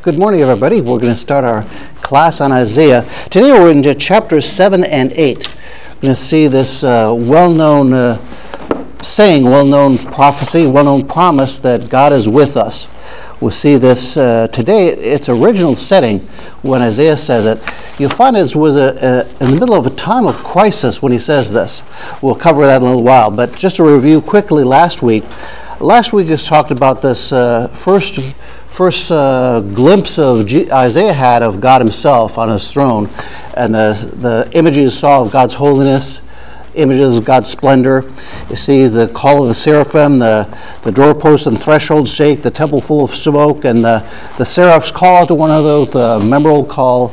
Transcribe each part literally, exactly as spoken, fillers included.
Good morning, everybody. We're going to start our class on Isaiah. Today we're into chapters seven and eight. We're going to see this uh, well-known uh, saying, well-known prophecy, well-known promise that God is with us. We'll see this uh, today. Its original setting, when Isaiah says it, you'll find it was a, a, in the middle of a time of crisis when he says this. We'll cover that in a little while. But just to review quickly last week, last week is talked about this uh, first first uh, glimpse of G- Isaiah had of God himself on his throne, and the the images he saw of God's holiness, images of God's splendor. He sees the call of the seraphim, the, the doorposts and thresholds shake, the temple full of smoke, and the, the seraphs call out to one another with the memorable call,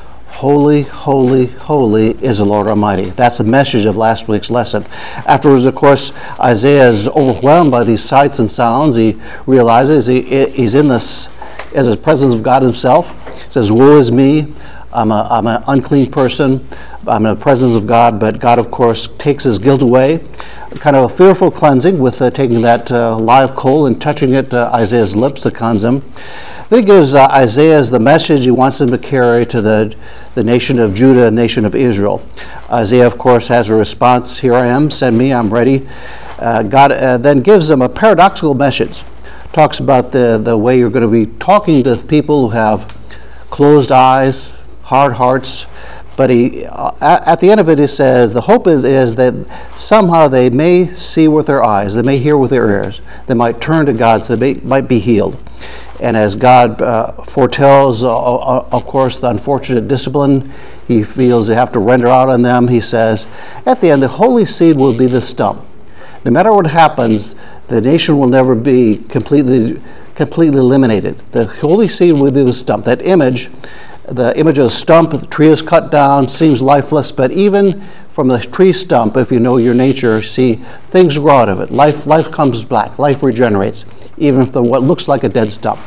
"Holy, holy, holy is the Lord Almighty." That's the message of last week's lesson. Afterwards, of course, Isaiah is overwhelmed by these sights and sounds. He realizes he, he's in this as the presence of God himself. He says, "Woe is me. I'm a, I'm an unclean person. I'm in the presence of God," but God, of course, takes his guilt away. Kind of a fearful cleansing with uh, taking that uh, live coal and touching it to Isaiah's lips to cleanse him. Then he gives uh, Isaiah the message he wants him to carry to the, the nation of Judah and nation of Israel. Isaiah, of course, has a response, "Here I am, send me, I'm ready." Uh, God uh, then gives him a paradoxical message. Talks about the, the way you're going to be talking to people who have closed eyes, hard hearts. But he, uh, at the end of it, he says, the hope is, is that somehow they may see with their eyes, they may hear with their ears, they might turn to God, so they may, might be healed. And as God uh, foretells, uh, uh, of course, the unfortunate discipline he feels they have to render out on them, he says, at the end, the holy seed will be the stump. No matter what happens, the nation will never be completely, completely eliminated. The holy seed will be the stump. That image, the image of a stump, the tree is cut down, seems lifeless, but even from the tree stump, if you know your nature, see things grow out of it. Life, life comes back. Life regenerates, even if the what looks like a dead stump.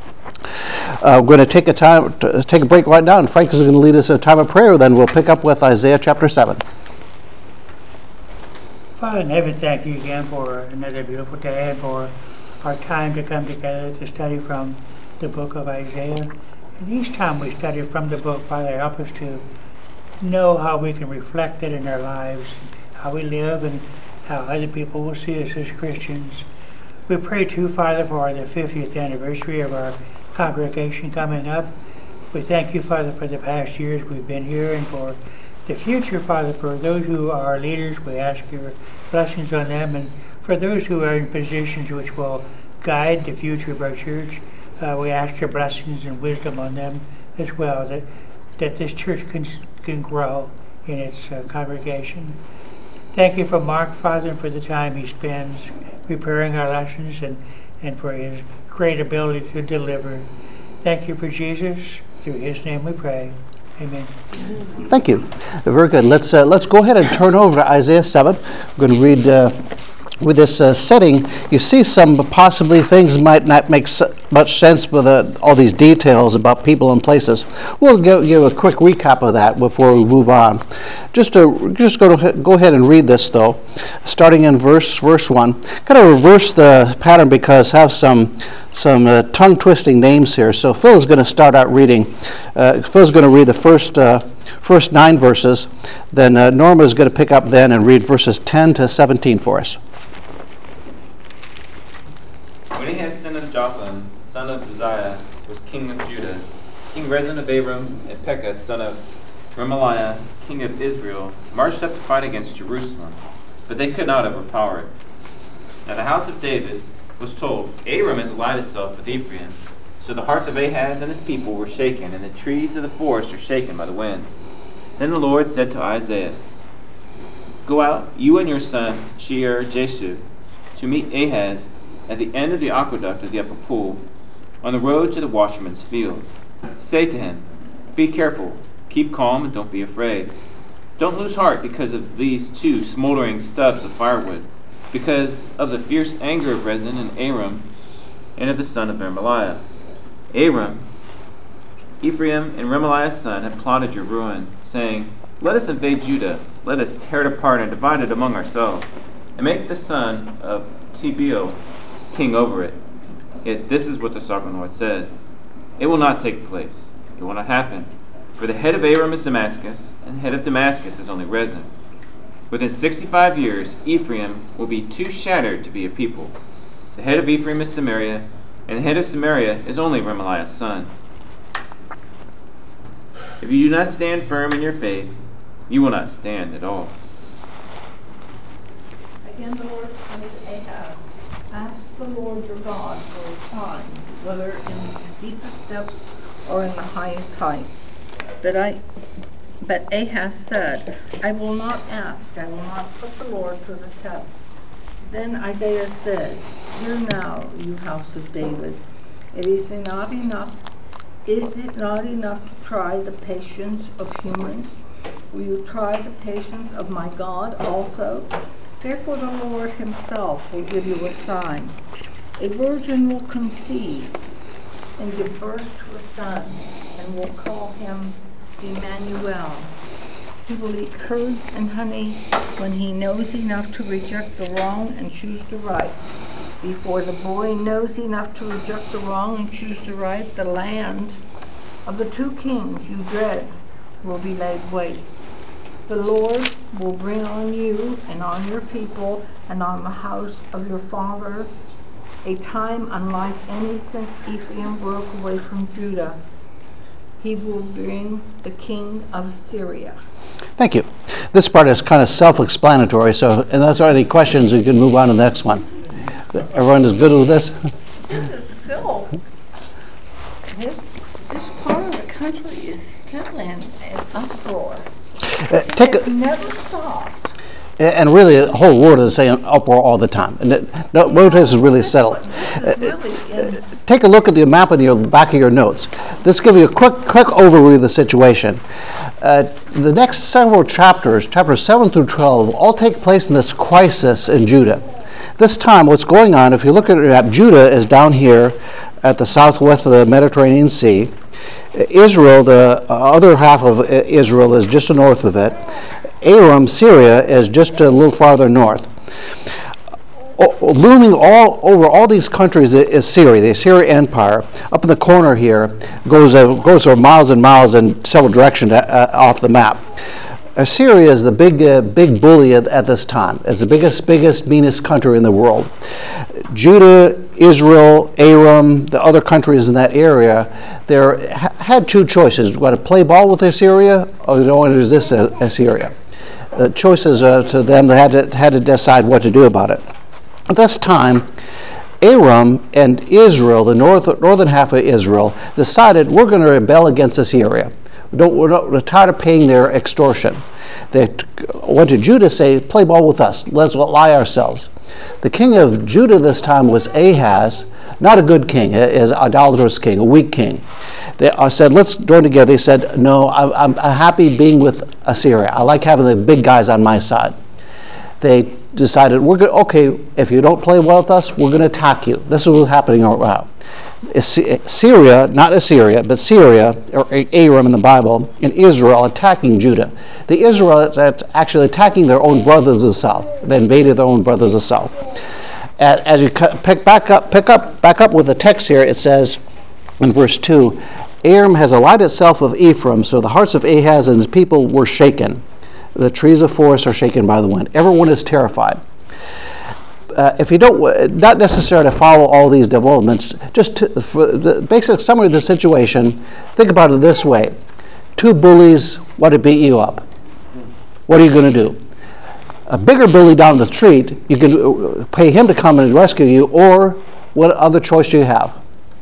Uh, we're going to take a time, to take a break right now, and Frank is going to lead us in a time of prayer. Then we'll pick up with Isaiah chapter seven. Father in heaven, thank you again for another beautiful day and for our time to come together to study from the book of Isaiah. And each time we study from the book, Father, help us to know how we can reflect it in our lives, how we live, and how other people will see us as Christians. We pray too, Father, for the fiftieth anniversary of our congregation coming up. We thank you, Father, for the past years we've been here, and for the future, Father, for those who are our leaders, we ask your blessings on them, and for those who are in positions which will guide the future of our church, Uh, we ask your blessings and wisdom on them as well, that that this church can can grow in its uh, congregation. Thank you for Mark, Father, and for the time he spends preparing our lessons and, and for his great ability to deliver. Thank you for Jesus. Through his name we pray. Amen. Thank you. Very good. Let's uh, let's go ahead and turn over to Isaiah seven. We're going to read. Uh, With this uh, setting, you see some possibly things might not make so much sense with uh, all these details about people and places. We'll give, give a quick recap of that before we move on. Just to just go to go ahead and read this though, starting in verse verse one. Kind of reverse the pattern because I have some some uh, tongue twisting names here. So Phil is going to start out reading. Uh, Phil's going to read the first uh, first nine verses. Then uh, Norma is going to pick up then and read verses ten to seventeen for us. When Ahaz son of Jotham, son of Uzziah, was king of Judah, King Rezin of Aram and Pekah, son of Remaliah, king of Israel, marched up to fight against Jerusalem, but they could not overpower it. Now the house of David was told, "Aram has allied itself with Ephraim." So the hearts of Ahaz and his people were shaken, and the trees of the forest are shaken by the wind. Then the Lord said to Isaiah, "Go out, you and your son Shear-Jashub, to meet Ahaz at the end of the aqueduct of the upper pool, on the road to the watchman's field. Say to him, be careful, keep calm, and don't be afraid. Don't lose heart because of these two smoldering stubs of firewood, because of the fierce anger of Rezin and Aram, and of the son of Remaliah. Aram, Ephraim, and Remaliah's son have plotted your ruin, saying, let us invade Judah, let us tear it apart and divide it among ourselves, and make the son of Tabeel king over it. Yet this is what the sovereign Lord says. It will not take place. It will not happen. For the head of Aram is Damascus, and the head of Damascus is only Rezin. Within sixty-five years, Ephraim will be too shattered to be a people. The head of Ephraim is Samaria, and the head of Samaria is only Remaliah's son. If you do not stand firm in your faith, you will not stand at all. Again the Lord said to Ahab, ask the Lord your God for a sign, whether in the deepest depths or in the highest heights. But I, but Ahaz said, I will not ask, I will not put the Lord to the test. Then Isaiah said, hear now, you house of David, it is not enough, is it not enough to try the patience of humans? Will you try the patience of my God also? Therefore the Lord himself will give you a sign. A virgin will conceive and give birth to a son, and will call him Emmanuel. He will eat curds and honey when he knows enough to reject the wrong and choose the right. Before the boy knows enough to reject the wrong and choose the right, the land of the two kings you dread will be laid waste. The Lord will bring on you and on your people and on the house of your father a time unlike any since Ephraim broke away from Judah. He will bring the king of Syria. Thank you. This part is kind of self-explanatory, so unless there are any questions, we can move on to the next one. Everyone is good with this? This is still, this, this part of the country is still in an uproar. Uh, take It's a, never stopped. and really, the whole world is saying uproar all the time. And it, no, no this is really settled. This is really in, Take a look at the map in your back of your notes. This gives you a quick, quick overview of the situation. Uh, the next several chapters, chapters seven through twelve, all take place in this crisis in Judah. This time, what's going on, if you look at your map, Judah is down here at the southwest of the Mediterranean Sea. Israel, the other half of Israel, is just north of it. Aram, Syria, is just a little farther north. O- looming all over all these countries is Syria, the Assyrian Empire. Up in the corner here goes uh, goes for miles and miles in several directions uh, off the map. Assyria is the big uh, big bully at, at this time. It's the biggest, biggest, meanest country in the world. Judah, Israel, Aram, the other countries in that area, they ha- had two choices. You want to play ball with Assyria, or you don't want to resist Assyria. The choices uh, to them, they had to, had to decide what to do about it. At this time, Aram and Israel, the north, northern half of Israel, decided we're going to rebel against Assyria. We don't, we're, not, we're tired of paying their extortion. They t- went to Judah to say, play ball with us. Let's lie ourselves. The king of Judah this time was Ahaz, not a good king, is an idolatrous king, a weak king. They uh, said, let's join together. They said, no, I, I'm happy being with Assyria. I like having the big guys on my side. They decided, we're good, okay, if you don't play well with us, we're going to attack you. This is what's happening around. Syria, not Assyria, but Syria, or Aram in the Bible, and Israel attacking Judah. The Israelites are actually attacking their own brothers of the south. They invaded their own brothers of the south. As you pick back up, pick up, back up with the text here, it says in verse two, Aram has allied itself with Ephraim, so the hearts of Ahaz and his people were shaken. The trees of forest are shaken by the wind. Everyone is terrified. Uh, if you don't, not necessarily to follow all these developments, just to, for the basic summary of the situation, think about it this way. Two bullies want to beat you up. What are you going to do? A bigger bully down the street, you can pay him to come and rescue you, or what other choice do you have?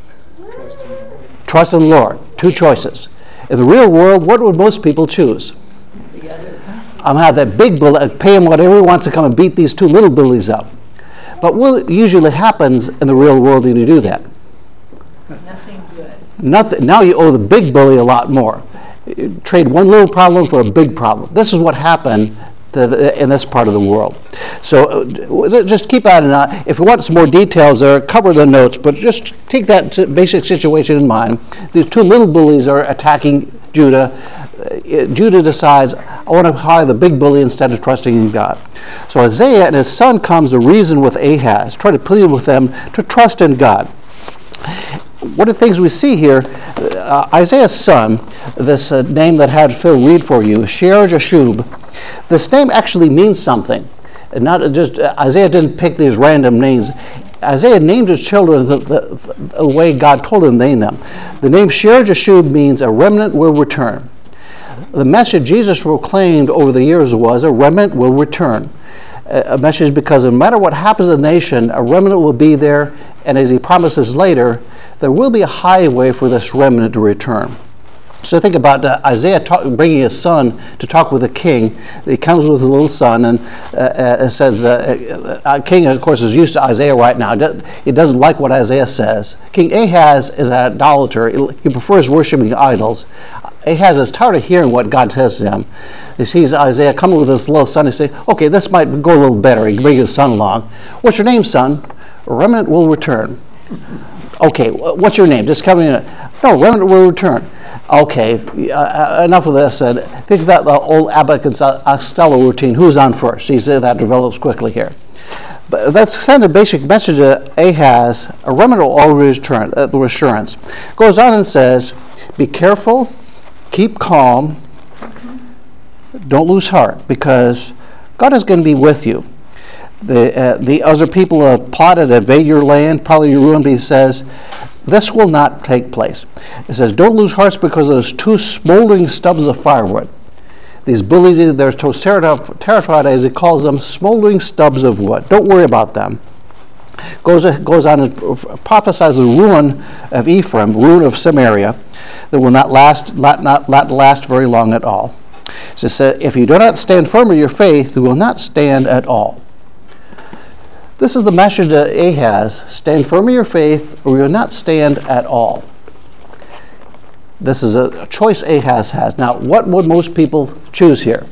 Trust in the Lord. Two choices. In the real world, what would most people choose? I'm going to have that big bully, pay him whatever he wants to come and beat these two little bullies up. But what usually happens in the real world when you do that? Nothing good. Nothing. Now you owe the big bully a lot more. You trade one little problem for a big problem. This is what happened to the, in this part of the world. So uh, just keep that in mind. If you want some more details there, cover the notes, but just take that basic situation in mind. These two little bullies are attacking Judah. Uh, Judah decides, I want to hire the big bully instead of trusting in God. So Isaiah and his son comes to reason with Ahaz, try to plead with them to trust in God. one of the things we see here, uh, Isaiah's son, this uh, name that had Phil read for you, Shear-Jashub, this name actually means something. And not just uh, Isaiah didn't pick these random names. Isaiah named his children the, the, the way God told him to name them. The name Shear-Jashub means a remnant will return. The message Jesus proclaimed over the years was a remnant will return. A message because no matter what happens in the nation, a remnant will be there, and as he promises later, there will be a highway for this remnant to return. So think about uh, Isaiah talk, bringing his son to talk with a king. He comes with his little son and uh, uh, says, uh, uh, king, of course, is used to Isaiah right now. He doesn't like what Isaiah says. King Ahaz is an idolater. He prefers worshiping idols. Ahaz is tired of hearing what God says to him. He sees Isaiah coming with his little son. He says, okay, this might go a little better. He brings his son along. What's your name, son? A remnant will return. Okay, what's your name? Just coming in. No, remnant will return. Okay, uh, enough of this. And think about the old Abbott and Costello routine. Who's on first? He said that develops quickly here. But that's kind of the basic message of Ahaz. A remnant will always return. Uh, the assurance goes on and says, "Be careful, keep calm, don't lose heart, because God is going to be with you." The uh, the other people have plotted to invade your land, probably your ruin. But he says, this will not take place. It says, don't lose hearts because of those two smoldering stubs of firewood. These bullies, they're so terrified, as he calls them, smoldering stubs of wood. Don't worry about them. Goes, goes on and prophesies the ruin of Ephraim, ruin of Samaria, that will not last, not, not, not last very long at all. So it says, if you do not stand firm in your faith, you will not stand at all. This is the message that Ahaz: stand firm in your faith, or you will not stand at all. This is a choice Ahaz has. Now, what would most people choose here?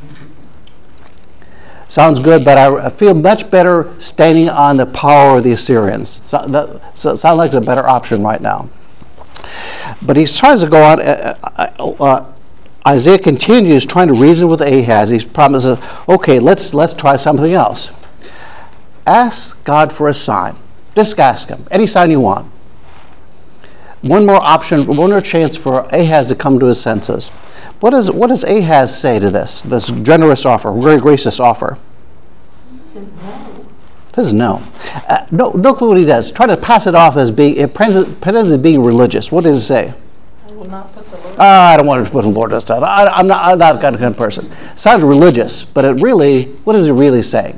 Sounds good, but I feel much better standing on the power of the Assyrians. So that so it sounds like it's a better option right now. But he tries to go on. Uh, uh, Isaiah continues trying to reason with Ahaz. He promises, okay, let's let's try something else. Ask God for a sign. Just ask him. Any sign you want. One more option, one more chance for Ahaz to come to his senses. What, is, what does Ahaz say to this, this generous offer, very gracious offer? No. Says no. Uh, no. Look what he does. Try to pass it off as being, it pretends as being religious. What does it say? I will not put the Lord. Uh, I don't want to put the Lord aside. I, I'm not, I'm not that kind of person. Sounds religious, but it really, what is it really saying?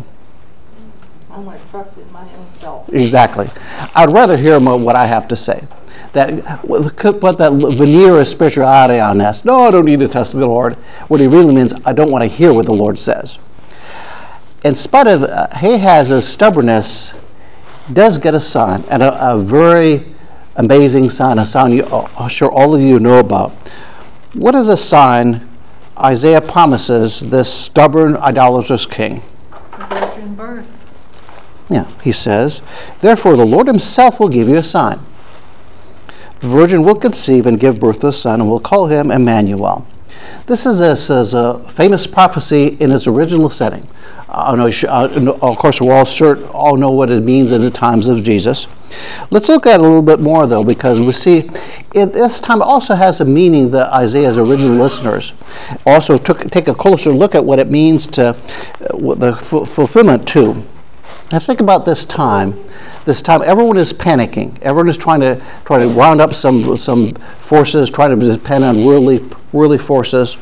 I want to trust in my own self. Exactly. I'd rather hear what I have to say. That could put that veneer of spirituality on us. No, I don't need to trust the Lord. What he really means, I don't want to hear what the Lord says. In spite of uh, Ahaz's stubbornness, does get a sign, and a, a very amazing sign, a sign you, I'm sure all of you know about. What is a sign Isaiah promises this stubborn, idolatrous king? Virgin birth. Yeah, he says, therefore the Lord himself will give you a sign. The virgin will conceive and give birth to a son, and will call him Emmanuel. This is a, this is a famous prophecy in its original setting. I know, uh, of course, we all, sure, all know what it means in the times of Jesus. Let's look at it a little bit more, though, because we see it, this time it also has a meaning that Isaiah's original listeners also took take a closer look at what it means to uh, the f- fulfillment too. Now think about this time. This time, everyone is panicking. Everyone is trying to try to round up some some forces, trying to depend on worldly worldly forces.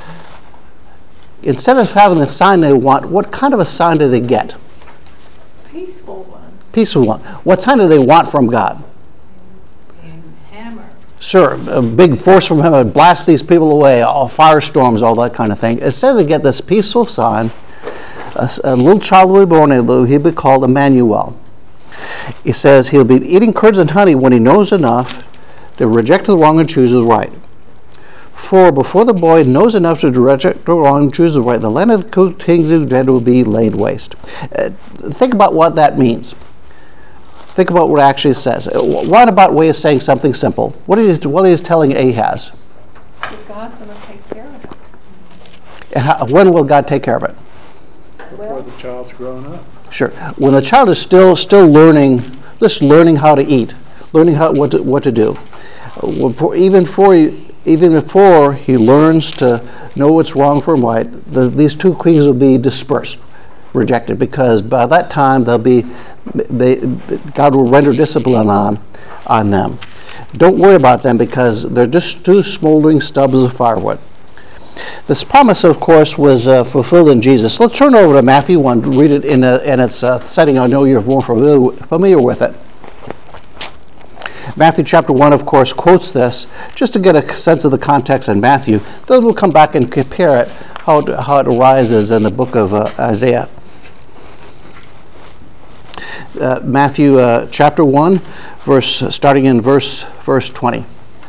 Instead of having the sign they want, what kind of a sign do they get? Peaceful one. Peaceful one. What sign do they want from God? And hammer. Sure, a big force from heaven, blast these people away, all firestorms, all that kind of thing. Instead, they get this peaceful sign. A, a little child will be born, and he'll be called Emmanuel. He says he'll be eating curds and honey when he knows enough to reject the wrong and choose the right. For before the boy knows enough to reject the wrong and choose the right, the land of the kings of Judah will be laid waste. Uh, think about what that means. Think about what it actually says. One about way of saying something simple. What is what is telling Ahaz? But God's going to take care of it. And how, when will God take care of it? Before the child's grown up. Sure. When the child is still still learning, just learning how to eat, learning how what to, what to do. Uh, before- Even before he, even before he learns to know what's wrong from right, the, these two queens will be dispersed, rejected, because by that time they'll be, they, God will render discipline on on them. Don't worry about them because they're just two smoldering stubs of firewood. This promise, of course, was uh, fulfilled in Jesus. Let's turn over to Matthew one to read it in, a, in its uh, setting. I know you're more familiar, familiar with it. Matthew chapter one, of course, quotes this just to get a sense of the context in Matthew. Then we'll come back and compare it, how it, how it arises in the book of uh, Isaiah. Uh, Matthew uh, chapter one, verse starting in verse verse twenty.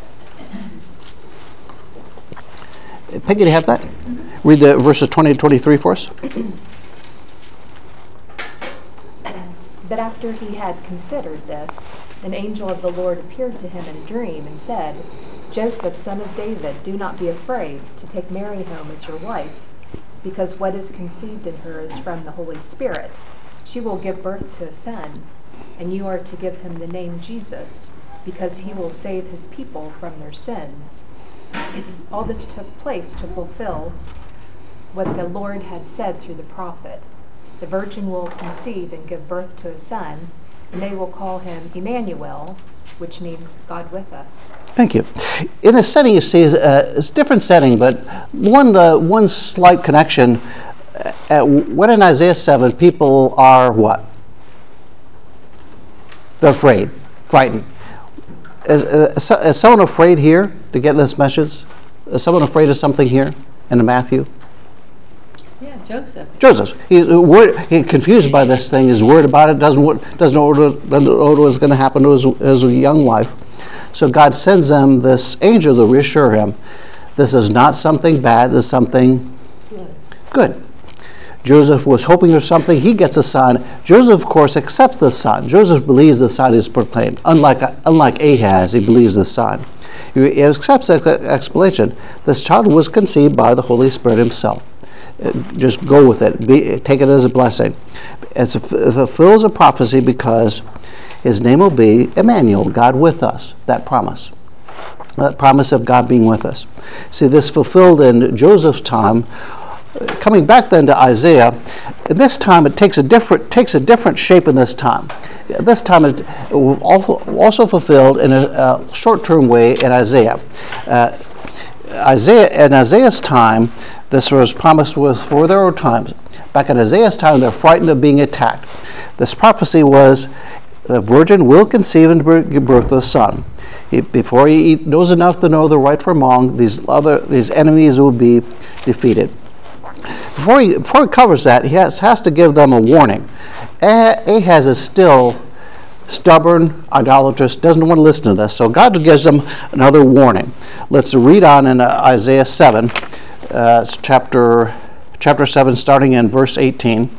Peggy, do you have that? Read the verses twenty to twenty-three for us. But after he had considered this, an angel of the Lord appeared to him in a dream and said, Joseph, son of David, do not be afraid to take Mary home as your wife, because what is conceived in her is from the Holy Spirit. She will give birth to a son, and you are to give him the name Jesus, because he will save his people from their sins. All this took place to fulfill what the Lord had said through the prophet. The virgin will conceive and give birth to a son, and they will call him Emmanuel, which means God with us. Thank you. In a setting, you see, uh, it's a different setting, but one uh, one slight connection. Uh, when in Isaiah seven, people are what? They're afraid, frightened. Is, uh, is someone afraid here to get this message? Is someone afraid of something here in Matthew? Yeah, Joseph. Joseph. He's worried, he's confused by this thing. He's worried about it. Doesn't doesn't know what, doesn't know what's going to happen to his, his young wife. So God sends them this angel to reassure him. This is not something bad. This is something Good. good. Joseph was hoping for something. He gets a son. Joseph, of course, accepts the son. Joseph believes the son is proclaimed. Unlike unlike Ahaz, he believes the son. He accepts that explanation. This child was conceived by the Holy Spirit himself. Just go with it. Be, take it as a blessing. It fulfills a prophecy because his name will be Emmanuel, God with us. That promise. That promise of God being with us. See, this fulfilled in Joseph's time. Coming back then to Isaiah, at this time it takes a different takes a different shape in this time. At this time it was also fulfilled in a, a short-term way in Isaiah. Uh, Isaiah in Isaiah's time, this was promised with for their own times. Back in Isaiah's time, they're frightened of being attacked. This prophecy was, the virgin will conceive and give birth to a son. He, before he knows enough to know the right from wrong, these other these enemies will be defeated. Before he, before he covers that, he has, has to give them a warning. Ahaz is still stubborn, idolatrous, doesn't want to listen to this. So God gives them another warning. Let's read on in uh, Isaiah seven, uh, chapter, chapter seven, starting in verse eighteen.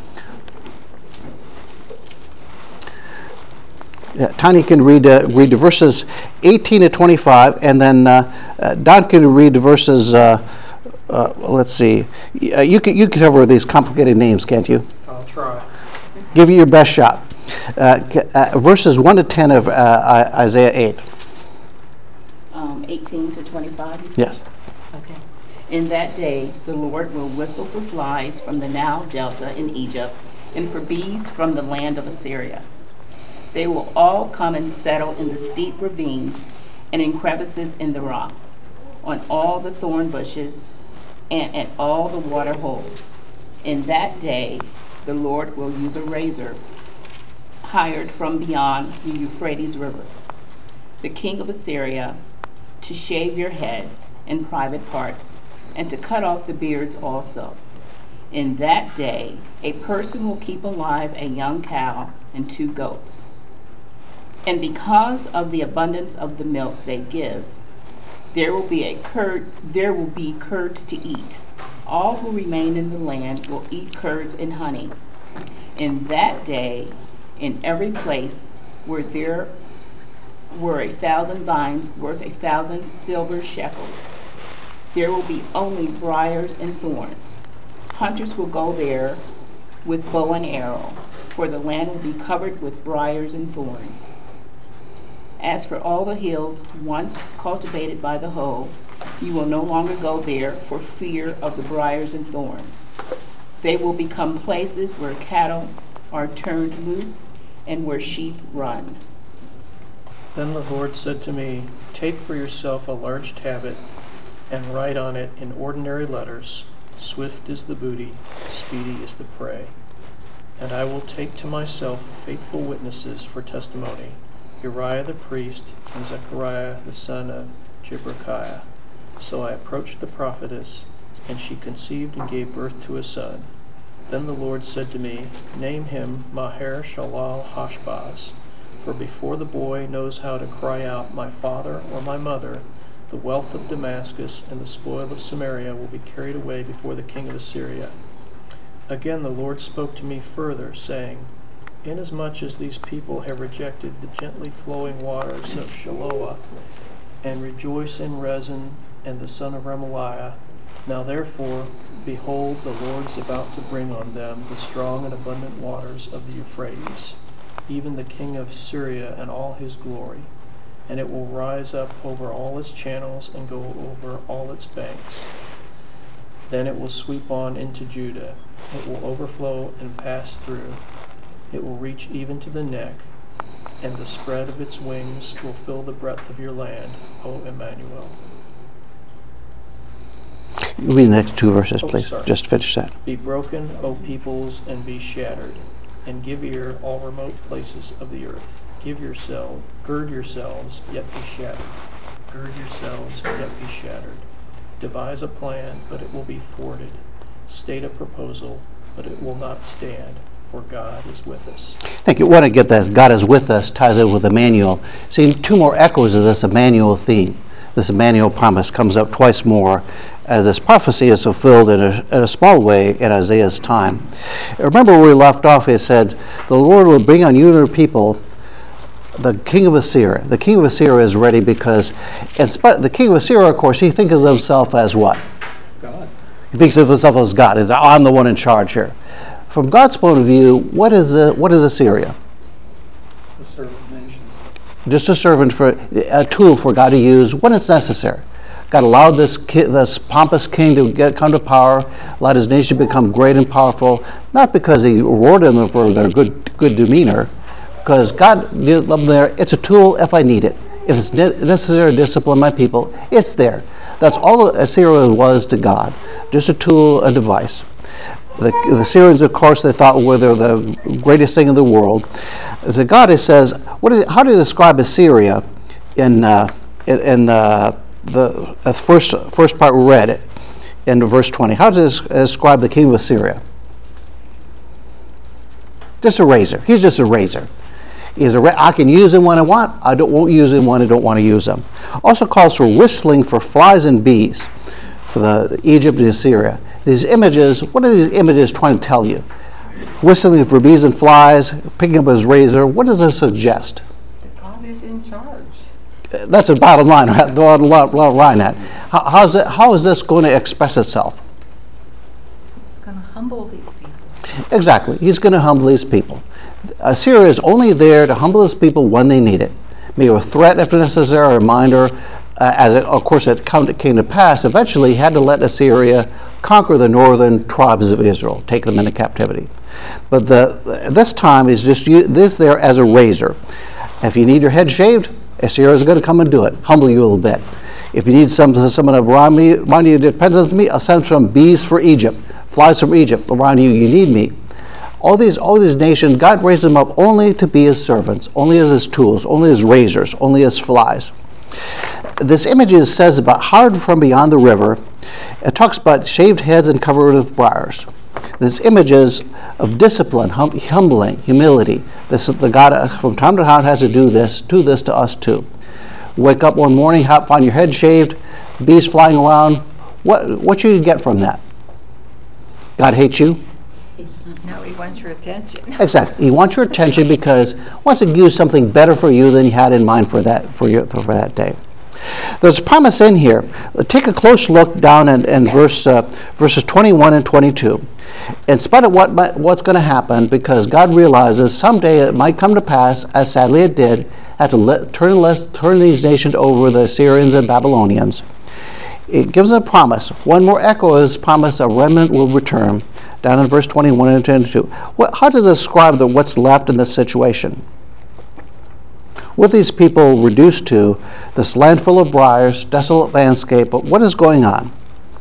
Yeah, Tanya can read uh, read the verses eighteen to twenty-five, and then uh, uh, Don can read the verses. Uh, uh, let's see, uh, you can you can cover these complicated names, can't you? I'll try. Give it your best shot. Uh, uh, verses one to ten of uh, Isaiah eight. Um, eighteen to twenty-five. You said? Yes. Okay. In that day, the Lord will whistle for flies from the Nile Delta in Egypt, and for bees from the land of Assyria. They will all come and settle in the steep ravines and in crevices in the rocks, on all the thorn bushes and at all the water holes. In that day, the Lord will use a razor hired from beyond the Euphrates River, the king of Assyria, to shave your heads in private parts and to cut off the beards also. In that day, a person will keep alive a young cow and two goats. And because of the abundance of the milk they give, there will be a curd, there will be curds to eat. All who remain in the land will eat curds and honey. In that day, in every place where there were a thousand vines worth a thousand silver shekels, there will be only briars and thorns. Hunters will go there with bow and arrow, for the land will be covered with briars and thorns. As for all the hills once cultivated by the hoe, you will no longer go there for fear of the briars and thorns. They will become places where cattle are turned loose and where sheep run. Then the Lord said to me, take for yourself a large tablet and write on it in ordinary letters, swift is the booty, speedy is the prey. And I will take to myself faithful witnesses for testimony, Uriah the priest and Zechariah the son of Jeberechiah. So I approached the prophetess, and she conceived and gave birth to a son. Then the Lord said to me, name him Maher Shalal Hashbaz, for before the boy knows how to cry out, my father or my mother, the wealth of Damascus and the spoil of Samaria will be carried away before the king of Assyria. Again the Lord spoke to me further, saying, inasmuch as these people have rejected the gently flowing waters of Shiloah, and rejoice in Rezin and the son of Remaliah, now therefore, behold, the Lord is about to bring on them the strong and abundant waters of the Euphrates, even the king of Syria and all his glory, and it will rise up over all its channels and go over all its banks. Then it will sweep on into Judah. It will overflow and pass through. It will reach even to the neck, and the spread of its wings will fill the breadth of your land, O Emmanuel. Read the next two verses, Oh, please. sorry. Just finish that. Be broken, O peoples, and be shattered, and give ear, all remote places of the earth. Give yourselves, gird yourselves, yet be shattered. Gird yourselves, yet be shattered. Devise a plan, but it will be thwarted. State a proposal, but it will not stand, for God is with us. Thank you. Want to get that? God is with us ties in with Emmanuel. See, two more echoes of this Emmanuel theme. This Emmanuel promise comes up twice more as this prophecy is fulfilled in a, in a small way in Isaiah's time. Remember where we left off, it said, the Lord will bring on you and your people the king of Assyria. The king of Assyria is ready because in spite, the king of Assyria, of course, he thinks of himself as what? God. He thinks of himself as God. He's, I'm the one in charge here. From God's point of view, what is uh, what is Assyria? The servant nation. Just a servant, for a tool for God to use when it's necessary. God allowed this ki- this pompous king to get come to power, allowed his nation to become great and powerful, not because he rewarded them for their good good demeanor, because God did love them there. It's a tool if I need it. If it's ne- necessary to discipline my people, it's there. That's all Assyria was to God, just a tool, a device. The, the Syrians, of course, they thought were the, the greatest thing in the world. To God, it says, what is it, how do you describe Assyria in uh, in, in the the uh, first first part we read in verse twenty? How does it describe the king of Assyria? Just a razor. He's just a razor. He's a ra- I can use him when I want. I don't won't use him when I don't want to use him. Also calls for whistling for flies and bees for the Egypt and Assyria. These images, what are these images trying to tell you? Whistling for bees and flies, picking up his razor. What does this suggest? God is in charge. Uh, That's the bottom line. The bottom line. At how, how's it, how is this going to express itself? He's going to humble these people. Exactly. He's going to humble these people. Assyria is only there to humble his people when they need it. Maybe a threat if necessary, a reminder. Uh, as it, of course it come to, came to pass, eventually he had to let Assyria conquer the northern tribes of Israel, take them into captivity. But the, this time is just you, this there as a razor. If you need your head shaved, Assyria is going to come and do it, humble you a little bit. If you need some, someone to remind, me, remind you, it depends on me, I'll send some bees for Egypt, flies from Egypt, around you, you need me. All these, all these nations, God raised them up only to be his servants, only as his tools, only as razors, only as flies. This image is, says about hard from beyond the river. It talks about shaved heads and covered with briars. This image is of discipline, hum, humbling, humility. This is the God uh, from time to time has to do this, do this to us too. Wake up one morning, have, find your head shaved, bees flying around. What what should you get from that? God hates you? No, he wants your attention. Exactly. He wants your attention because he wants to use something better for you than you had in mind for that for your for that day. There's a promise in here. Take a close look down in, in verse uh, verses twenty-one and twenty-two. In spite of what what's going to happen, because God realizes someday it might come to pass, as sadly it did, had to let, turn, less, turn these nations over, the Assyrians and Babylonians. It gives a promise. One more echo of his promise, a remnant will return, down in verse twenty-one and twenty-two. What, how does it describe the, what's left in this situation? What these people reduced to, this land full of briars, desolate landscape, but what is going on?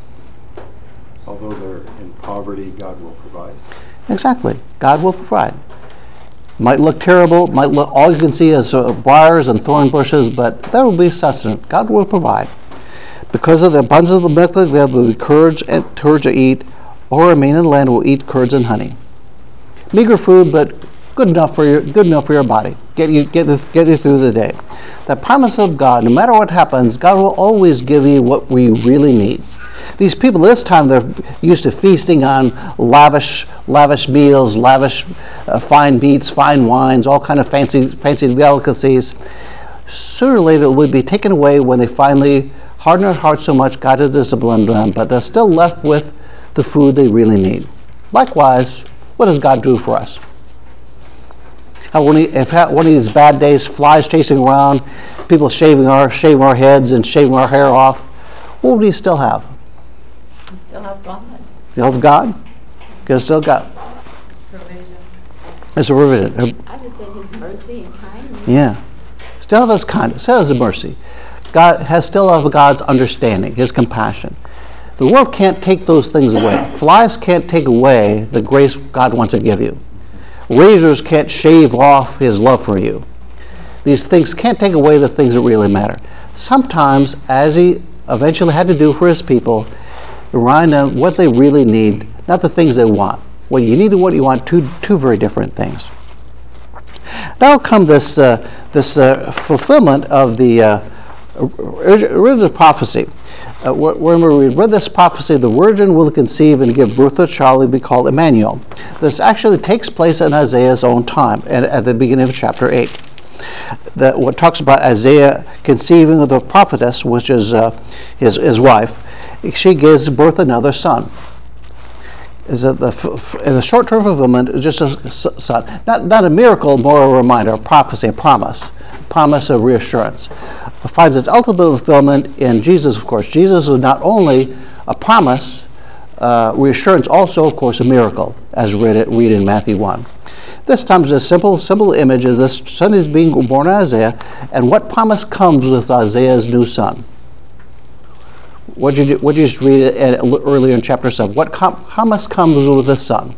Although they're in poverty, God will provide. Exactly. God will provide. Might look terrible, might look, all you can see is uh, briars and thorn bushes, but there will be sustenance. God will provide. Because of the abundance of the milk, there will be curds and curds to eat, or remain in the land will eat curds and honey. Meager food, but good enough for your good enough for your body. Get you get get you through the day. The promise of God, no matter what happens, God will always give you what we really need. These people this time, they're used to feasting on lavish lavish meals, lavish uh, fine meats, fine wines, all kind of fancy fancy delicacies. Sooner or later it will be taken away when they finally harden their hearts so much God has disciplined them, but they're still left with the food they really need. Likewise, what does God do for us? How when he, if one of these bad days, flies chasing around, people shaving our shaving our heads and shaving our hair off, what would he still have? Still have God. Still have God? Because still got Provision. it's a provision. I just said his mercy and kindness. Yeah. Still have his kindness, still has his mercy. God has still have God's understanding, his compassion. The world can't take those things away. Flies can't take away the grace God wants to give you. Razors can't shave off his love for you. These things can't take away the things that really matter. Sometimes, as he eventually had to do for his people, remind them what they really need, not the things they want. What you need and what you want, two two very different things. Now come this uh, this uh, fulfillment of the uh, original prophecy. Uh, when we read this prophecy, the virgin will conceive and give birth to a child who will be called Emmanuel. This actually takes place in Isaiah's own time, and at the beginning of chapter eight. The, what talks about Isaiah conceiving of the prophetess, which is uh, his, his wife, she gives birth to another son. Is that the in the short-term fulfillment, just a son, not not a miracle, more a reminder, a prophecy, a promise, promise of reassurance. It finds its ultimate fulfillment in Jesus, of course. Jesus is not only a promise, uh, reassurance, also, of course, a miracle, as read it read in Matthew one. This time is a simple, simple image of this son is being born in Isaiah, and what promise comes with Isaiah's new son? What did you, what did you just read at, earlier in chapter seven? What com- promise comes with this son?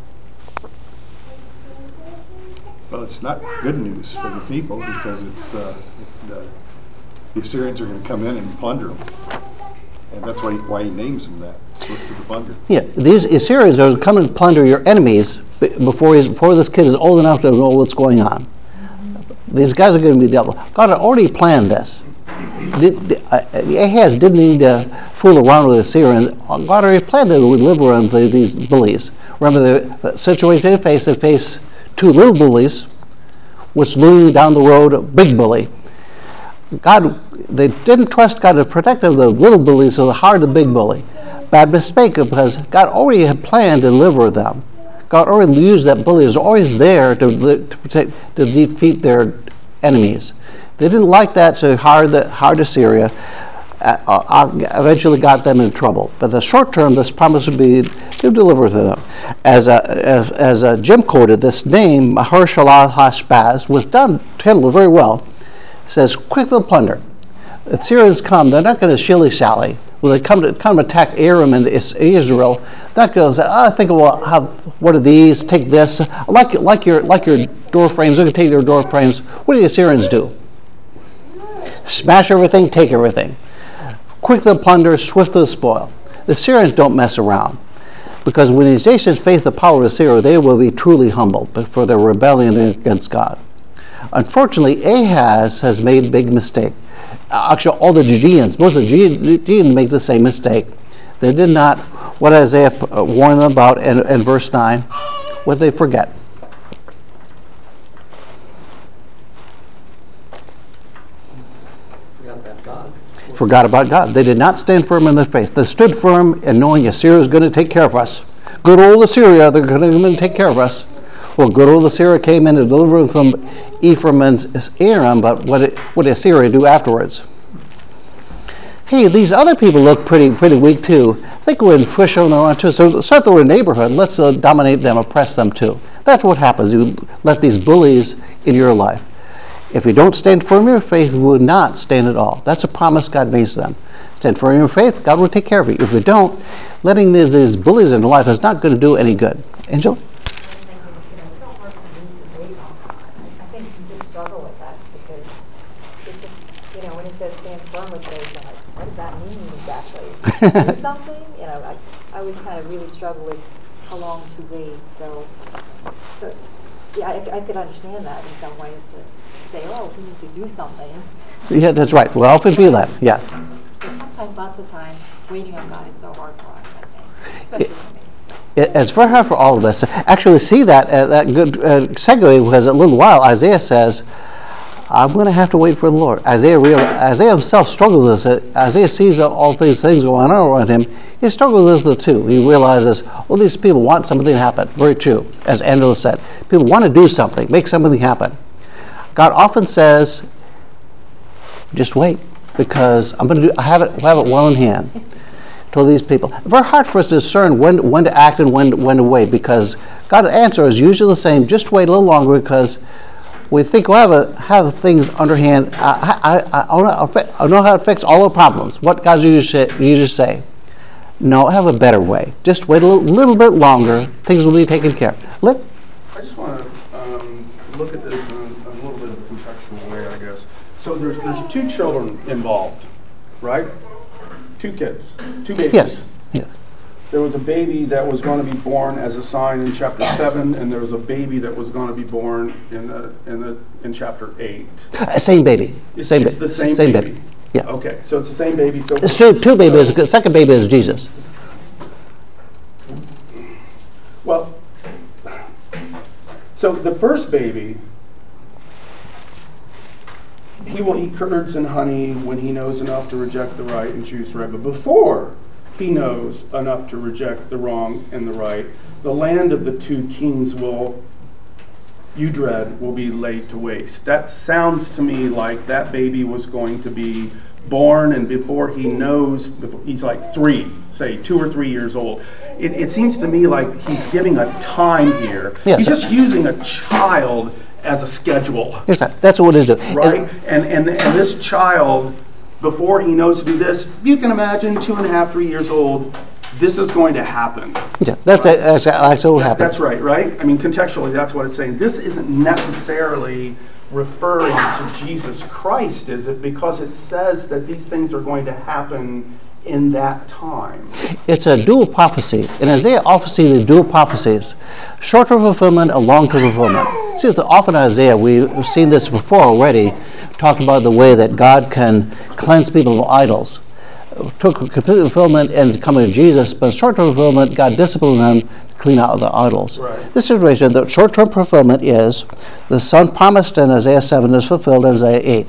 Well, it's not good news for the people because it's uh, the, the Assyrians are going to come in and plunder them, and that's why he, why he names them that, swift to the plunder. Yeah, these Assyrians are coming to plunder your enemies before he's, before this kid is old enough to know what's going on. These guys are going to be devil. God had already planned this. Did, uh, Ahaz didn't need to fool around with the Assyrians. God already planned to deliver them to these bullies. Remember the, the situation they face, they face two little bullies, which looming down the road, a big bully. God, they didn't trust God to protect them, the little bullies, so they hired the big bully. Bad mistake, because God already had planned to deliver them. God already used that bully, was always there to, to, protect, to defeat their enemies. They didn't like that, so they hired, the, hired Assyria. Uh, uh, eventually got them in trouble. But the short term, this promise would be to deliver to them. As, uh, as, as uh, Jim quoted, this name, Maher-shalal-hash-baz, was done, handled very well. It says, quick to plunder. The Assyrians come, they're not going to shilly-shally. When they come to come to attack Aram and Israel, they're not going to say, oh, I think we'll have one of these, take this. Like, like, your, like your door frames, they're going to take their door frames. What do the Assyrians do? Smash everything, take everything. Quick to plunder, swift to the spoil. The Assyrians don't mess around, because when these nations face the power of Assyria, they will be truly humbled for their rebellion against God. Unfortunately, Ahaz has made a big mistake. Actually, all the Judeans, most of the Judeans make the same mistake. They did not, what Isaiah warned them about in, in verse nine, what they forget. Forgot about God. They did not stand firm in their faith. They stood firm in knowing Assyria is going to take care of us. Good old Assyria, they're going to take care of us. Well, good old Assyria came in to deliver them from Ephraim and Aram, but what did, what did Assyria do afterwards? Hey, these other people look pretty pretty weak too. I think we're in push on around too. So start their neighborhood. Let's uh, dominate them, oppress them too. That's what happens. You let these bullies in your life. If you don't stand firm in your faith, you will not stand at all. That's a promise God makes them. Stand firm in your faith, God will take care of you. If you don't, letting these, these bullies in your life is not going to do any good. Angel? I think you just struggle with that because it's just, you know, when it says stand firm with faith, I'm like, what does that mean exactly? Do something? You know, I, I always kind of really struggle with how long to wait. So, so yeah, I, I could understand that in some ways to say, oh, we need to do something. Yeah, that's right. We'll often feel that, yeah. But sometimes, lots of times, waiting on God is so hard for us, I think, especially for me. It, it's very hard for all of us to actually see that, uh, that good uh, segue, because a little while Isaiah says, I'm going to have to wait for the Lord. Isaiah real, Isaiah himself struggled with this. Isaiah sees all these things going on around him. He struggles with it too. He realizes, well, these people want something to happen. Very true. As Angela said, people want to do something, make something happen. God often says, just wait, because I'm going to do, I have it, I have it well in hand. To these people. It's very hard for us to discern when, when to act and when, when to wait, because God's answer is usually the same. Just wait a little longer, because we think we'll have, a, have things underhand. I, I, I, I know how to fix all the problems. What God usually, usually say? No, I have a better way. Just wait a little, little bit longer. Things will be taken care of. Lick? I just want to um, look at this in a, a little bit of a contextual way, I guess. So there's, there's two children involved, right? Two kids, two babies. Yes, yes. There was a baby that was going to be born as a sign in chapter seven, and there was a baby that was going to be born in the in the in chapter eight. Uh, same baby. It's, same it's baby. the same, same baby. baby. Yeah. Okay, so it's the same baby. So it's two two babies. The second baby is Jesus. Well, so the first baby, he will eat curds and honey when he knows enough to reject the right and choose the right. But before he knows enough to reject the wrong and the right, the land of the two kings will, you dread, will be laid to waste. That sounds to me like that baby was going to be born, and before he knows, before, he's like three, say two or three years old. It, it seems to me like he's giving a time here. Yes. He's just using a child as a schedule. Yes, sir. That's what it is doing. Right? And, and and this child, before he knows to do this, you can imagine two and a half, three years old, this is going to happen. Yeah, that's right. that's, that's what happens. That's right, right? I mean, contextually, that's what it's saying. This isn't necessarily referring to Jesus Christ, is it? Because it says that these things are going to happen in that time. It's a dual prophecy. In Isaiah, often see the dual prophecies, short-term fulfillment and long-term fulfillment. See, often in Isaiah, we've seen this before already, talked about the way that God can cleanse people of idols. Took complete fulfillment in the coming of Jesus, but short-term fulfillment, God disciplined them to clean out the idols. Right. This situation, the short-term fulfillment is the son promised in Isaiah seven is fulfilled in Isaiah eight.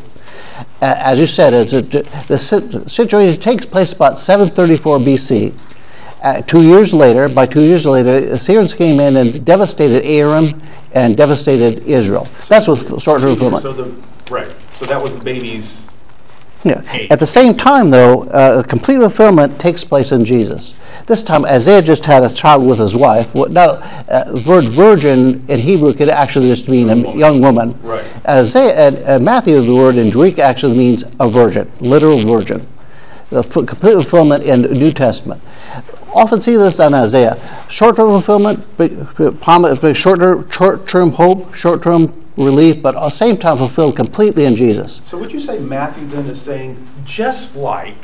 As you said, it's a, the situation takes place about seven thirty-four B C. Uh, two years later, by two years later, the Assyrians came in and devastated Aram and devastated Israel. That's what short-term fulfillment. So the right. So that was the baby's. Yeah. At the same time, though, uh, complete fulfillment takes place in Jesus. This time, Isaiah just had a child with his wife. Now, uh, the word virgin in Hebrew could actually just mean a young woman. Right. Isaiah, uh, uh, Matthew, the word in Greek actually means a virgin, literal virgin. The f- complete fulfillment in the New Testament. Often see this on Isaiah. Short-term fulfillment, promise, short-term, short-term hope, short-term relief, but at the same time fulfilled completely in Jesus. So would you say Matthew then is saying, just like,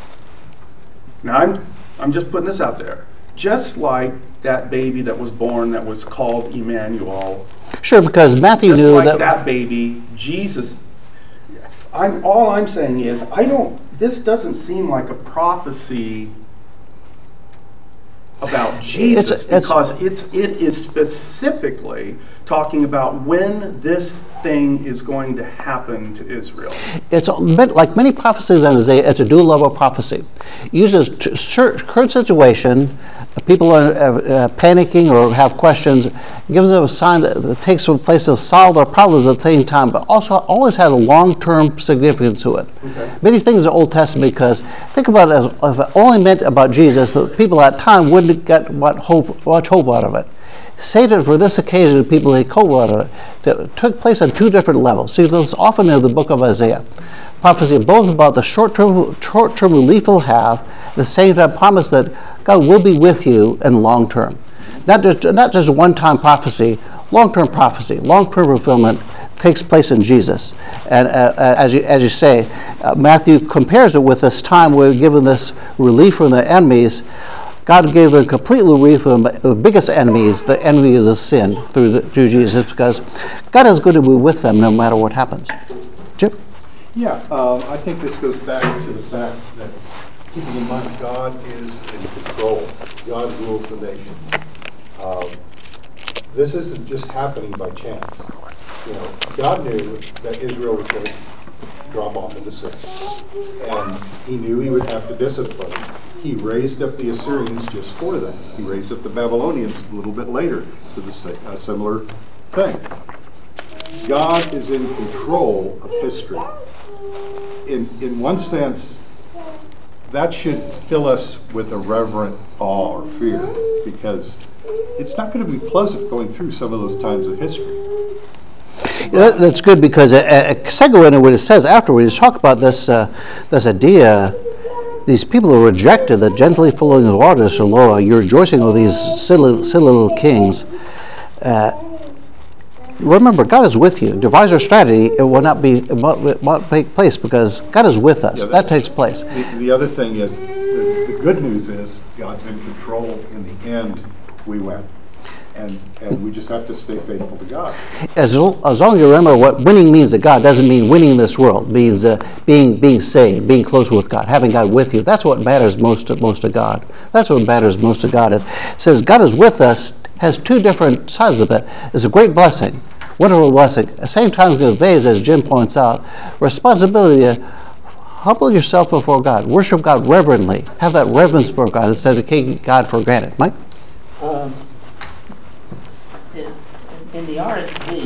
now I'm, I'm just putting this out there, just like that baby that was born that was called Emmanuel. Sure, because Matthew just knew like that, that baby, Jesus, I'm, all I'm saying is, I don't, this doesn't seem like a prophecy about Jesus It's- it's- because it's, it is specifically talking about when this thing is going to happen to Israel. It's a bit like many prophecies in Isaiah, it's a dual level prophecy. It uses t- cer- current situation, people are uh, uh, panicking or have questions, gives them a sign that it takes place to solve their problems at the same time, but also always has a long-term significance to it. Okay. Many things in the Old Testament, because think about it, as, if it only meant about Jesus, the people at that time wouldn't get what hope, much hope out of it. Satan, for this occasion, the people he hope out of it, that took place on two different levels. See, this is often in the book of Isaiah. Prophecy both about the short-term short-term relief he'll have, at the same time promise that God will be with you in long term. Not just not just one-time prophecy, long-term prophecy, long-term fulfillment takes place in Jesus. And uh, as you as you say, uh, Matthew compares it with this time where given this relief from the enemies, God gave them completely relief from the biggest enemies, the enemies of sin, through, the, through Jesus, because God is going to be with them no matter what happens. Jim? Yeah, um, I think this goes back to the fact that keeping in mind God is in control. God rules the nations. Um, this isn't just happening by chance. You know, God knew that Israel was going to drop off into sin, and He knew He would have to discipline. He raised up the Assyrians just for that. He raised up the Babylonians a little bit later to the sa- a similar thing. God is in control of history. In in one sense, that should fill us with a reverent awe or fear, because it's not going to be pleasant going through some of those times of history. Yeah, that's good, because a, a segue into what it says afterwards, talk about this uh, this idea. These people who rejected the gently flowing waters of law. You're rejoicing over these silly, silly little kings. Uh, remember, God is with you. Devise your strategy. It will not be. It won't, it won't take place because God is with us. Yeah, that, that takes place. The, the other thing is, the, the good news is God's in control. In the end, we win. And, and we just have to stay faithful to God. As, lo- as long as you remember what winning means to God doesn't mean winning this world. It means uh, being being saved, being close with God, having God with you. That's what matters most to, most to God. That's what matters most to God. It says God is with us has two different sides of it. It's a great blessing, wonderful blessing. At the same time, it conveys, as Jim points out, responsibility to humble yourself before God. Worship God reverently. Have that reverence for God instead of taking God for granted. Mike? Um, in, in the R S V,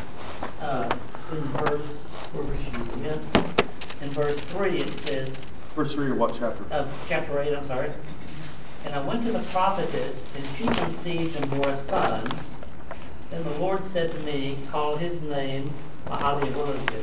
uh, in verse, where was she again? In verse three, it says, Verse three of what chapter? uh, chapter eight, I'm sorry. And I went to the prophetess, and she conceived and bore a son. Then the Lord said to me, call his name Mahalalel.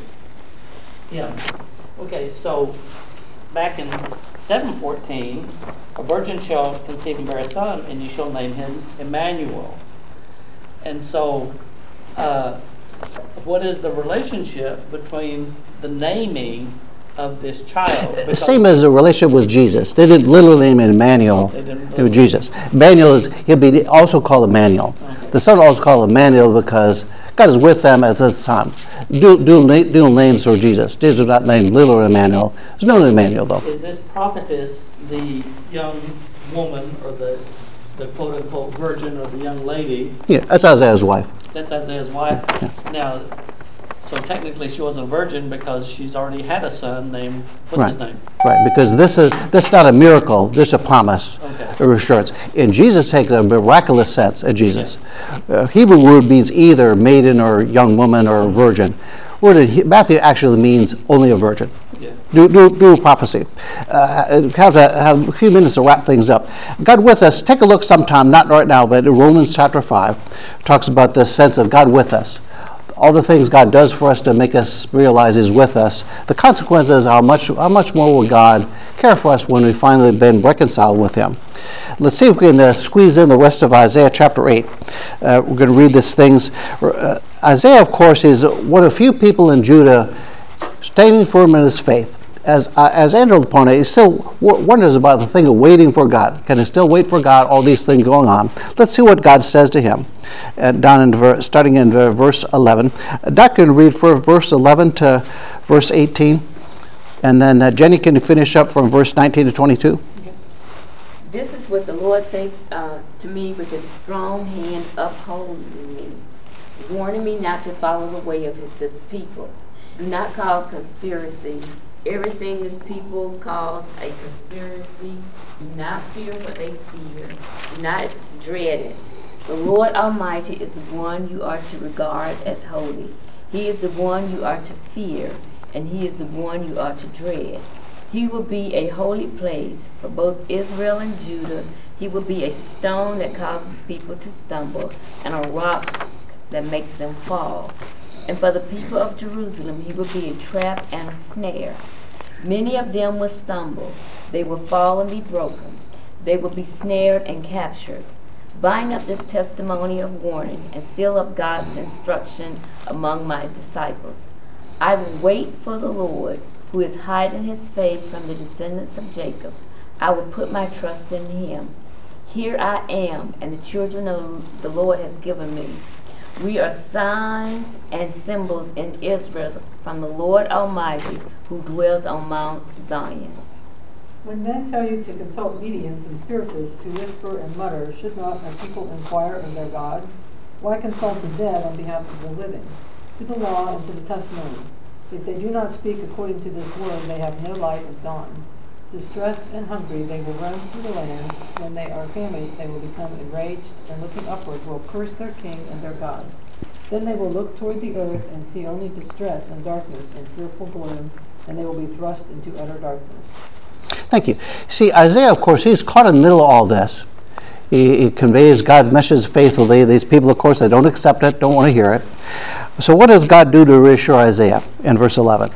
Yeah. Okay, so back in seven fourteen, a virgin shall conceive and bear a son, and you shall name him Emmanuel. And so, uh, what is the relationship between the naming of this child? The same as the relationship with Jesus. They didn't literally name Emmanuel. They didn't It was Jesus. Emmanuel is, he'll be also called Emmanuel. Okay. The son also called Emmanuel because God is with them at this time. Dual, dual, na- dual names for Jesus. Jesus is not named little Emmanuel. There's no Emmanuel though. Is this prophetess the young woman, or the the quote unquote virgin, or the young lady? Yeah, that's Isaiah's wife. That's Isaiah's wife. Now, so technically she wasn't a virgin because she's already had a son named, what's Right. his name? Right, because this is this is not a miracle. This is a promise. Okay. A assurance. In Jesus takes a miraculous sense at Jesus. Uh, Hebrew word means either maiden or young woman or virgin. Word in He- Matthew actually means only a virgin. Yeah. Do, do, do prophecy. Uh, have, to, have a few minutes to wrap things up. God with us, take a look sometime, not right now, but in Romans chapter five, talks about this sense of God with us. All the things God does for us to make us realize He's with us. The consequences are how much, how much more will God care for us when we've finally been reconciled with Him. Let's see if we can uh, squeeze in the rest of Isaiah chapter eight. Uh, we're going to read these things. Uh, Isaiah, of course, is one of the few people in Judah standing firm in his faith. As uh, as Andrew pointed out, he still w- wonders about the thing of waiting for God. Can he still wait for God? All these things going on. Let's see what God says to him. Uh, down in ver- starting in ver- verse eleven. Uh, Doc can read from verse eleven to verse eighteen, and then uh, Jenny can finish up from verse nineteen to twenty-two. This is what the Lord says uh, to me with his strong hand upholding me, warning me not to follow the way of this people. Do not call conspiracy everything this people calls a conspiracy. Do not fear what they fear. Do not dread it. The Lord Almighty is the one you are to regard as holy. He is the one you are to fear, and he is the one you are to dread. He will be a holy place for both Israel and Judah. He will be a stone that causes people to stumble, and a rock that makes them fall. And for the people of Jerusalem, he will be a trap and a snare. Many of them will stumble. They will fall and be broken. They will be snared and captured. Bind up this testimony of warning and seal up God's instruction among my disciples. I will wait for the Lord, who is hiding his face from the descendants of Jacob. I will put my trust in him. Here I am, and the children of the Lord has given me. We are signs and symbols in Israel from the Lord Almighty, who dwells on Mount Zion. When men tell you to consult mediums and spiritists who whisper and mutter, should not a people inquire of their God? Why consult the dead on behalf of the living? To the law and to the testimony. If they do not speak according to this word, they have no light of dawn. Distressed and hungry, they will roam through the land. When they are famished, they will become enraged, and looking upward will curse their king and their God. Then they will look toward the earth and see only distress and darkness and fearful gloom, and they will be thrust into utter darkness. Thank you. See, Isaiah, of course, he's caught in the middle of all this. He, he conveys God's message faithfully. These people, of course, they don't accept it, don't want to hear it. So what does God do to reassure Isaiah in verse eleven?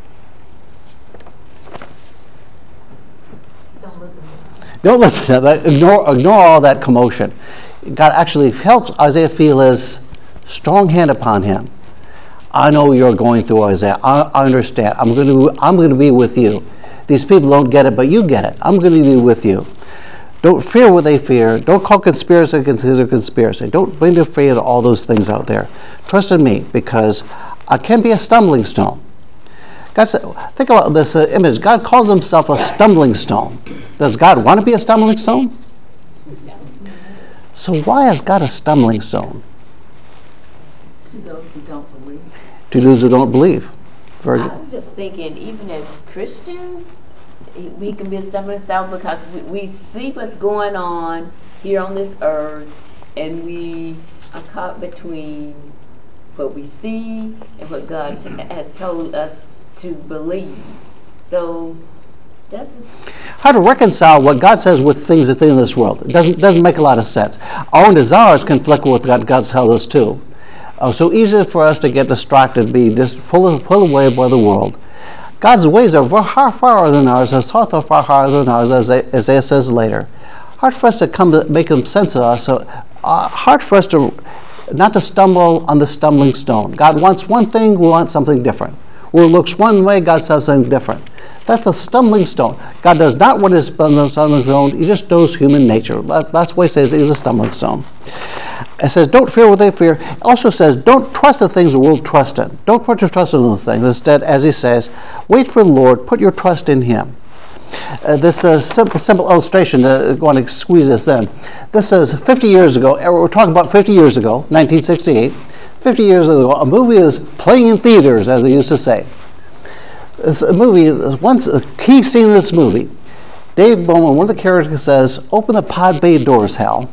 Don't listen to that. Don't listen to that. Ignore, ignore all that commotion. God actually helps Isaiah feel his strong hand upon him. I know you're going through, Isaiah. I, I understand. I'm going to. I'm going to be with you. These people don't get it, but you get it. I'm going to be with you. Don't fear what they fear. Don't call conspiracy consider conspiracy. Don't be afraid of all those things out there. Trust in me, because I can be a stumbling stone. God said, think about this uh, image. God calls himself a stumbling stone. Does God want to be a stumbling stone? So why is God a stumbling stone? To those who don't believe. To those who don't believe. Very I good. was just thinking, even as Christians, we can be a stumbling stone because we, we see what's going on here on this earth, and we are caught between what we see and what God t- has told us to believe. So that's how to reconcile what God says with things that are in this world. It doesn't doesn't make a lot of sense. Our own desires conflict with what God tells us too. Uh, so easy for us to get distracted, be just pulled pull away by the world. God's ways are far far than ours. His thoughts are far higher than ours, as Isaiah says later. Hard for us to come to make them sense of us. So uh, hard for us to not to stumble on the stumbling stone. God wants one thing, we want something different. Where it looks one way, God says something different. That's the stumbling stone. God does not want his stumbling stone. He just knows human nature. That, that's why he says he's a stumbling stone. It says, don't fear what they fear. It also says, don't trust the things the world trust in. Don't put your trust in the things. Instead, as he says, wait for the Lord. Put your trust in him. Uh, this uh, simple, simple illustration, uh, I want to squeeze this in. This says fifty years ago, we're talking about fifty years ago, nineteen sixty-eight. fifty years ago, a movie is playing in theaters, as they used to say. It's a movie, once a key scene in this movie, Dave Bowman, one of the characters says, open the pod bay doors, Hal.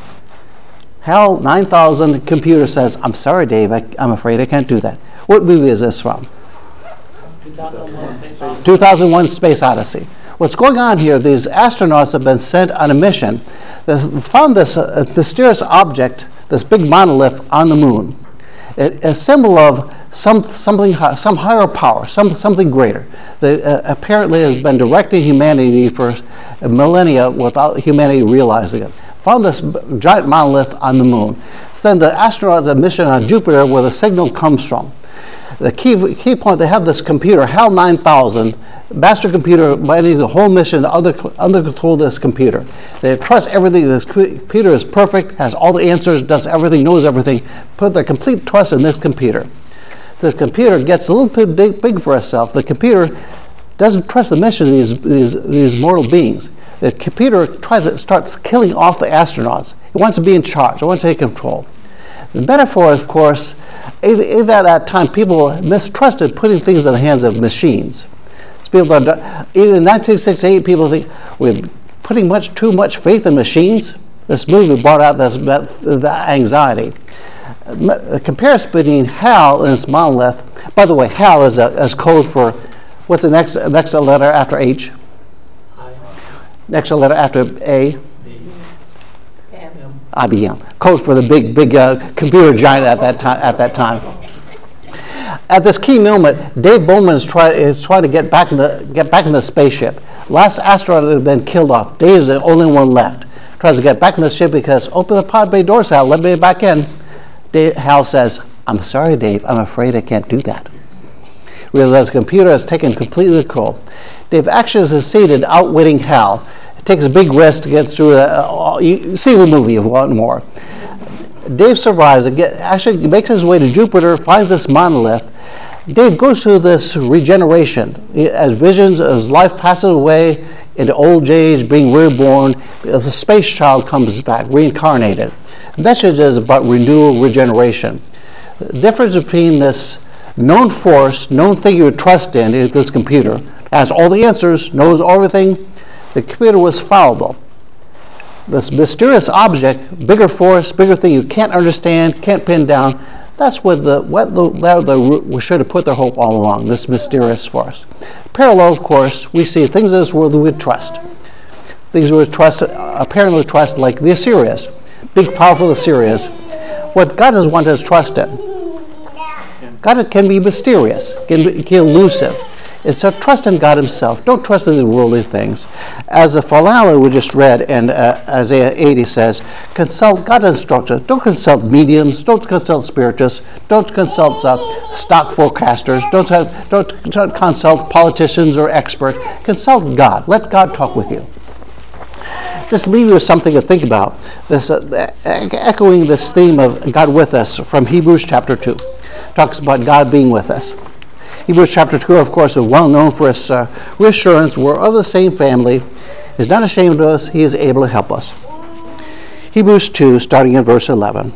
Hal nine thousand computer says, I'm sorry, Dave, I, I'm afraid I can't do that. What movie is this from? two thousand one Space Odyssey. two thousand one Space Odyssey. What's going on here, these astronauts have been sent on a mission. They found this uh, mysterious object, this big monolith on the moon. It, a symbol of some something, some higher power, some something greater. That uh, apparently has been directing humanity for millennia without humanity realizing it. Found this giant monolith on the moon. Send the astronauts a mission on Jupiter where the signal comes from. The key key point, they have this computer, HAL nine thousand, master computer managing the whole mission under, under control of this computer. They trust everything. This computer is perfect, has all the answers, does everything, knows everything. Put their complete trust in this computer. The computer gets a little bit big, big for itself. The computer doesn't trust the mission of these, these, these mortal beings. the computer tries to starts killing off the astronauts. It wants to be in charge. It wants to take control. The metaphor, of course, even, even at that time, people mistrusted putting things in the hands of machines. So people, are, even in nineteen sixty-eight, people think we're putting much too much faith in machines. This movie brought out this, that, that anxiety. A comparison between HAL and its monolith. By the way, HAL is, a, is code for what's the next next letter after H? Next letter after A? I B M. Code for the big big uh, computer giant at that time. At that time. At this key moment, Dave Bowman is trying is trying to get back in the get back in the spaceship. Last astronaut had been killed off. Dave is the only one left. Tries to get back in the ship because open the pod bay doors, Hal. Let me back in. Dave, Hal says, "I'm sorry, Dave. I'm afraid I can't do that." Realizes the computer has taken complete control. Dave actually is succeeded outwitting Hal. It takes a big risk to get through. Uh, you see the movie if you want more. Dave survives and get, actually makes his way to Jupiter, finds this monolith. Dave goes through this regeneration as visions as life passes away into old age, being reborn, as a space child comes back, reincarnated. The message is about renewal, regeneration. The difference between this known force, known thing you would trust in, is this computer, has all the answers, knows everything. The computer was fallible. This mysterious object, bigger force, bigger thing you can't understand, can't pin down, that's what the what the, the, the should have put their hope all along, this mysterious force. Parallel, of course, we see things in this world that we would trust. Things we would trust, apparently trust, like the Assyrians, big, powerful Assyrians. What God does want us to trust in. God can be mysterious, can be, can be elusive. It's to trust in God Himself. Don't trust in the worldly things. As the Falala we just read in uh, Isaiah eighty says, consult God's instructions. Don't consult mediums. Don't consult spiritists. Don't consult uh, stock forecasters. Don't, have, don't, don't consult politicians or experts. Consult God. Let God talk with you. Just leave you with something to think about. This uh, echoing this theme of God with us from Hebrews chapter two. Talks about God being with us. Hebrews chapter two, of course, is well known for its uh, reassurance. We're of the same family. He's not ashamed of us. He is able to help us. Hebrews two, starting in verse eleven.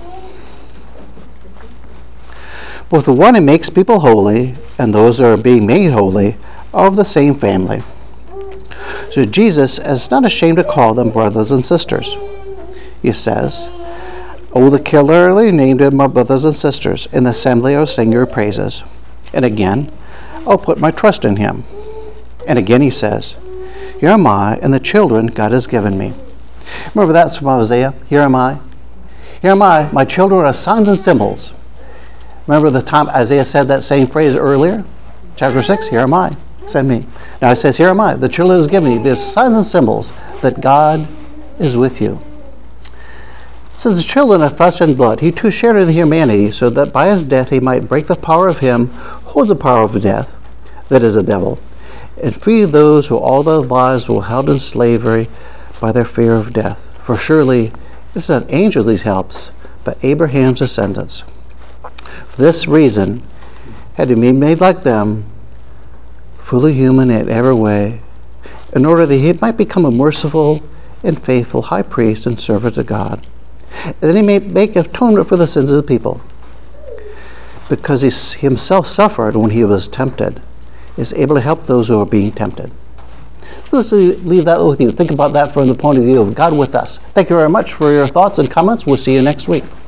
Both the one who makes people holy and those that are being made holy are of the same family. So Jesus is not ashamed to call them brothers and sisters. He says, "Oh, the clearly named them my brothers and sisters. In the assembly I'll sing your praises. And again, I'll put my trust in Him." And again he says, "Here am I and the children God has given me." Remember that's from Isaiah. Here am I. Here am I. My children are signs and symbols. Remember the time Isaiah said that same phrase earlier? Chapter six, here am I. Send me. Now it says, here am I. The children has given me. There's signs and symbols that God is with you. Since the children of flesh and blood, He too shared in the humanity, so that by His death He might break the power of him who holds the power of death, that is the devil, and free those who all their lives were held in slavery by their fear of death. For surely this is not angels He helps, but Abraham's descendants. For this reason, had He been made like them, fully human in every way, in order that He might become a merciful and faithful high priest and servant of God, and that He may make atonement for the sins of the people. Because He Himself suffered when He was tempted, is able to help those who are being tempted. Let's leave that with you. Think about that from the point of view of God with us. Thank you very much for your thoughts and comments. We'll see you next week.